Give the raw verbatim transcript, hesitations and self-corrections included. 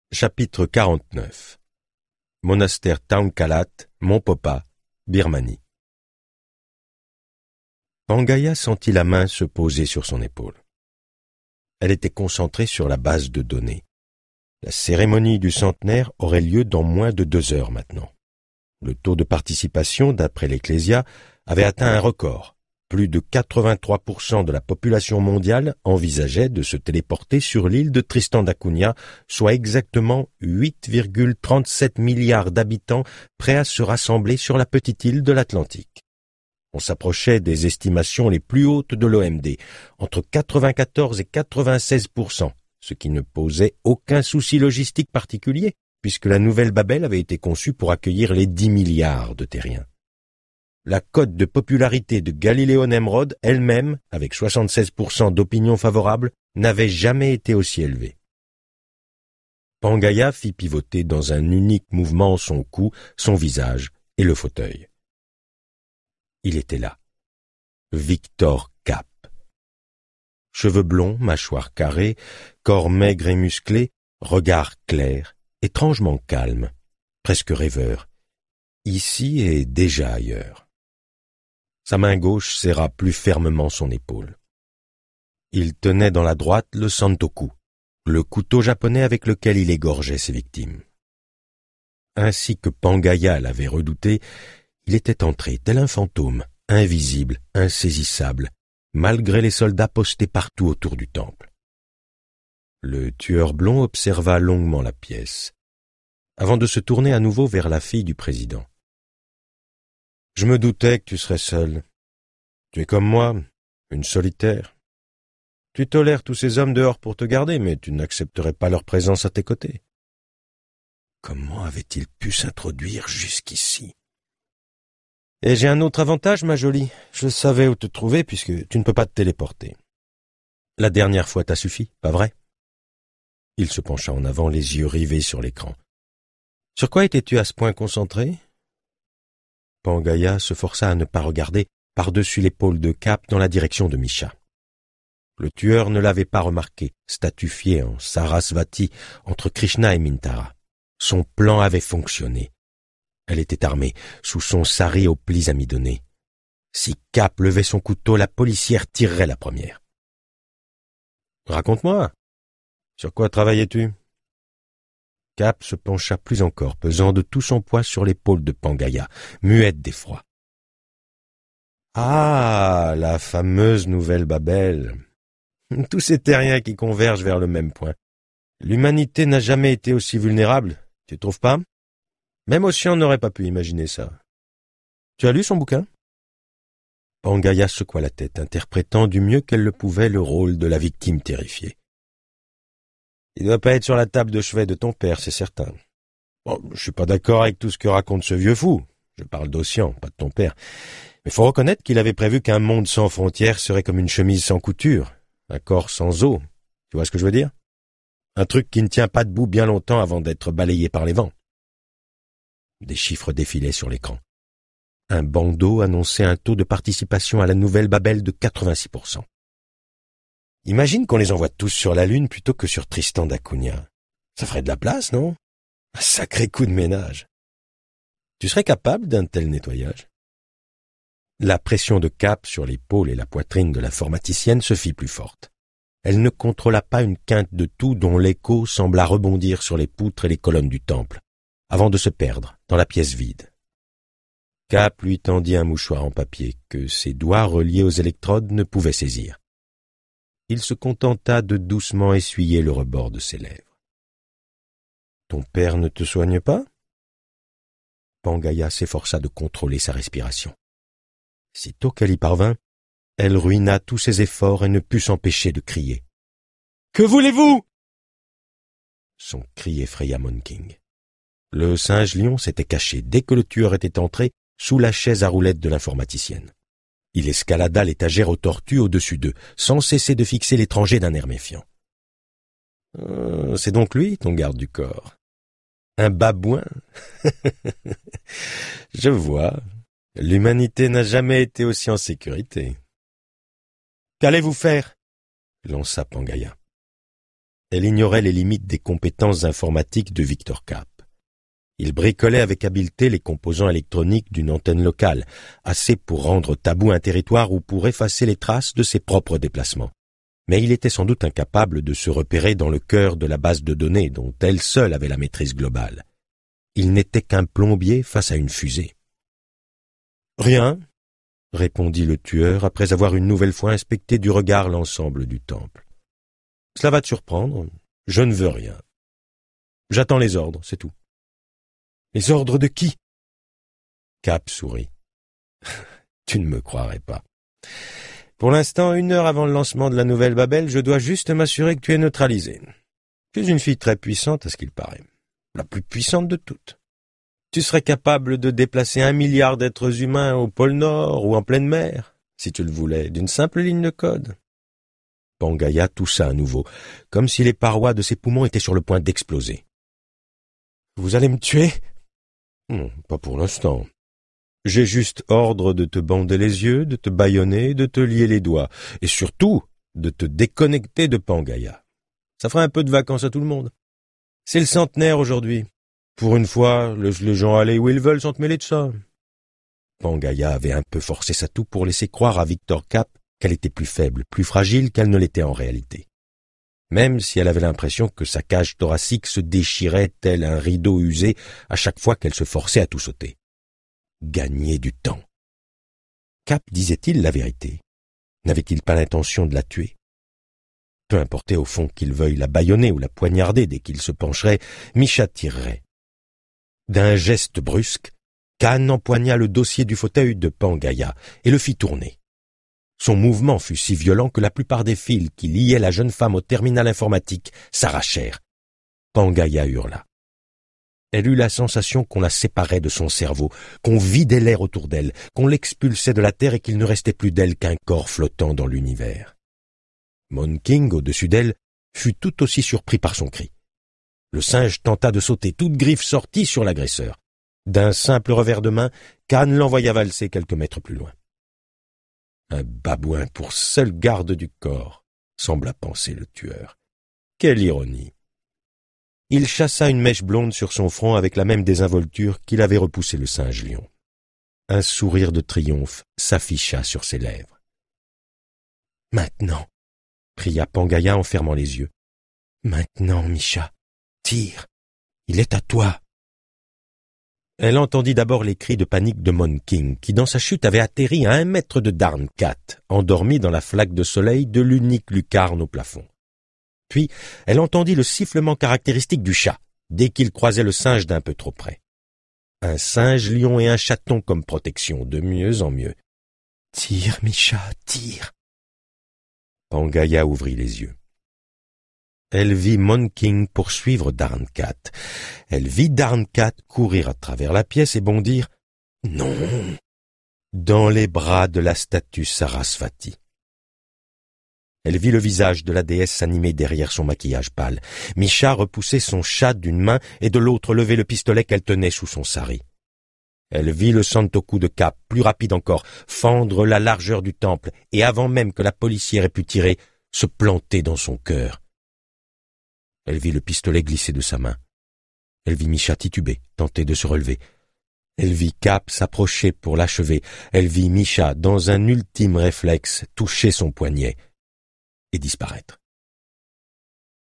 Chapitre quarante-neuf. Monastère Taungkalat, Mont-Popa, Birmanie. Pangaya sentit la main se poser sur son épaule. Elle était concentrée sur la base de données. La cérémonie du centenaire aurait lieu dans moins de deux heures maintenant. Le taux de participation, d'après l'Ecclésia, avait atteint un record. Plus de quatre-vingt-trois pour cent de la population mondiale envisageait de se téléporter sur l'île de Tristan da Cunha, soit exactement huit virgule trente-sept milliards d'habitants prêts à se rassembler sur la petite île de l'Atlantique. On s'approchait des estimations les plus hautes de l'O M D, entre quatre-vingt-quatorze et quatre-vingt-seize pour cent, ce qui ne posait aucun souci logistique particulier, puisque la nouvelle Babel avait été conçue pour accueillir les dix milliards de terriens. La cote de popularité de Galiléo Nemrod elle-même, avec soixante-seize pour cent d'opinion favorable, n'avait jamais été aussi élevée. Pangaya fit pivoter dans un unique mouvement son cou, son visage et le fauteuil. Il était là. Victor Cap. Cheveux blonds, mâchoire carrée, corps maigre et musclé, regard clair, étrangement calme, presque rêveur. Ici et déjà ailleurs. Sa main gauche serra plus fermement son épaule. Il tenait dans la droite le santoku, le couteau japonais avec lequel il égorgeait ses victimes. Ainsi que Pangaya l'avait redouté, il était entré tel un fantôme, invisible, insaisissable, malgré les soldats postés partout autour du temple. Le tueur blond observa longuement la pièce, avant de se tourner à nouveau vers la fille du président. « Je me doutais que tu serais seule. Tu es comme moi, une solitaire. Tu tolères tous ces hommes dehors pour te garder, mais tu n'accepterais pas leur présence à tes côtés. » Comment avait-il pu s'introduire jusqu'ici? « Et j'ai un autre avantage, ma jolie. Je savais où te trouver puisque tu ne peux pas te téléporter. La dernière fois t'a suffi, pas vrai ?» Il se pencha en avant, les yeux rivés sur l'écran. « Sur quoi étais-tu à ce point concentré ?» Pangaya se força à ne pas regarder par-dessus l'épaule de Cap dans la direction de Misha. Le tueur ne l'avait pas remarqué, statufié en Sarasvati entre Krishna et Mintara. Son plan avait fonctionné. Elle était armée, sous son sari aux plis amidonnés. Si Cap levait son couteau, la policière tirerait la première. « Raconte-moi, sur quoi travaillais-tu » Cap se pencha plus encore, pesant de tout son poids sur l'épaule de Pangaya, muette d'effroi. « Ah, la fameuse nouvelle Babel. Tous ces terriens qui convergent vers le même point. L'humanité n'a jamais été aussi vulnérable, tu trouves pas? Même Ossian n'aurait pas pu imaginer ça. Tu as lu son bouquin ?» Pangaya secoua la tête, interprétant du mieux qu'elle le pouvait le rôle de la victime terrifiée. « Il ne doit pas être sur la table de chevet de ton père, c'est certain. Bon, je suis pas d'accord avec tout ce que raconte ce vieux fou. Je parle d'Ossian, pas de ton père. Mais faut reconnaître qu'il avait prévu qu'un monde sans frontières serait comme une chemise sans couture, un corps sans os. Tu vois ce que je veux dire? Un truc qui ne tient pas debout bien longtemps avant d'être balayé par les vents. » Des chiffres défilaient sur l'écran. Un bandeau annonçait un taux de participation à la nouvelle Babel de quatre-vingt-six pour cent. Imagine qu'on les envoie tous sur la Lune plutôt que sur Tristan da Cunha. Ça ferait de la place, non? Un sacré coup de ménage. Tu serais capable d'un tel nettoyage? La pression de Cap sur l'épaule et la poitrine de l'informaticienne se fit plus forte. Elle ne contrôla pas une quinte de tout dont l'écho sembla rebondir sur les poutres et les colonnes du temple, avant de se perdre dans la pièce vide. Cap lui tendit un mouchoir en papier que ses doigts reliés aux électrodes ne pouvaient saisir. Il se contenta de doucement essuyer le rebord de ses lèvres. « Ton père ne te soigne pas ?» Pangaya s'efforça de contrôler sa respiration. Sitôt qu'elle y parvint, elle ruina tous ses efforts et ne put s'empêcher de crier. « Que voulez-vous » Son cri effraya Monking. Le singe-lion s'était caché dès que le tueur était entré sous la chaise à roulettes de l'informaticienne. Il escalada l'étagère aux tortues au-dessus d'eux, sans cesser de fixer l'étranger d'un air méfiant. Euh, « C'est donc lui, ton garde du corps. Un babouin. Je vois. L'humanité n'a jamais été aussi en sécurité. »« Qu'allez-vous faire » lança Pangaya. Elle ignorait les limites des compétences informatiques de Victor Kapp. Il bricolait avec habileté les composants électroniques d'une antenne locale, assez pour rendre tabou un territoire ou pour effacer les traces de ses propres déplacements. Mais il était sans doute incapable de se repérer dans le cœur de la base de données dont elle seule avait la maîtrise globale. Il n'était qu'un plombier face à une fusée. « Rien », répondit le tueur après avoir une nouvelle fois inspecté du regard l'ensemble du temple. « Cela va te surprendre, je ne veux rien. J'attends les ordres, c'est tout. » « Les ordres de qui ?» Kapp sourit. « Tu ne me croirais pas. Pour l'instant, une heure avant le lancement de la nouvelle Babel, je dois juste m'assurer que tu es neutralisé. Tu es une fille très puissante, à ce qu'il paraît. La plus puissante de toutes. Tu serais capable de déplacer un milliard d'êtres humains au pôle Nord ou en pleine mer, si tu le voulais, d'une simple ligne de code. » Pangaea toussa à nouveau, comme si les parois de ses poumons étaient sur le point d'exploser. « Vous allez me tuer ?» Non, pas pour l'instant. J'ai juste ordre de te bander les yeux, de te bâillonner, de te lier les doigts, et surtout de te déconnecter de Pangaea. Ça fera un peu de vacances à tout le monde. C'est le centenaire aujourd'hui. Pour une fois, laisse les gens aller où ils veulent sans te mêler de ça. Pangaea avait un peu forcé sa toux pour laisser croire à Victor Kapp qu'elle était plus faible, plus fragile qu'elle ne l'était en réalité. Même si elle avait l'impression que sa cage thoracique se déchirait tel un rideau usé à chaque fois qu'elle se forçait à tout sauter. Gagner du temps. Kapp disait-il la vérité? N'avait-il pas l'intention de la tuer? Peu importait au fond qu'il veuille la bâillonner ou la poignarder dès qu'il se pencherait, Misha tirerait. D'un geste brusque, Khan empoigna le dossier du fauteuil de Pangaea et le fit tourner. Son mouvement fut si violent que la plupart des fils qui liaient la jeune femme au terminal informatique s'arrachèrent. Pangaea hurla. Elle eut la sensation qu'on la séparait de son cerveau, qu'on vidait l'air autour d'elle, qu'on l'expulsait de la terre et qu'il ne restait plus d'elle qu'un corps flottant dans l'univers. Mon King, au-dessus d'elle, fut tout aussi surpris par son cri. Le singe tenta de sauter, toute griffe sortie sur l'agresseur. D'un simple revers de main, Khan l'envoya valser quelques mètres plus loin. Un babouin pour seul garde du corps, sembla penser le tueur. Quelle ironie! Il chassa une mèche blonde sur son front avec la même désinvolture qu'il avait repoussé le singe lion. Un sourire de triomphe s'afficha sur ses lèvres. « Maintenant !» pria Pangaea en fermant les yeux. « Maintenant, Misha, tire, il est à toi !» Elle entendit d'abord les cris de panique de Mon King, qui dans sa chute avait atterri à un mètre de Darncat, endormi dans la flaque de soleil de l'unique lucarne au plafond. Puis, elle entendit le sifflement caractéristique du chat, dès qu'il croisait le singe d'un peu trop près. Un singe lion et un chaton comme protection, de mieux en mieux. « Tire, Misha, tire !» Pangaea ouvrit les yeux. Elle vit Mon King poursuivre Darncat. Elle vit Darncat courir à travers la pièce et bondir « Non !» dans les bras de la statue Sarasvati. Elle vit le visage de la déesse s'animer derrière son maquillage pâle. Misha repoussait son chat d'une main et de l'autre lever le pistolet qu'elle tenait sous son sari. Elle vit le Santoku de Kapp, plus rapide encore, fendre la largeur du temple et avant même que la policière ait pu tirer, se planter dans son cœur. Elle vit le pistolet glisser de sa main. Elle vit Misha tituber, tenter de se relever. Elle vit Kapp s'approcher pour l'achever. Elle vit Misha, dans un ultime réflexe, toucher son poignet et disparaître.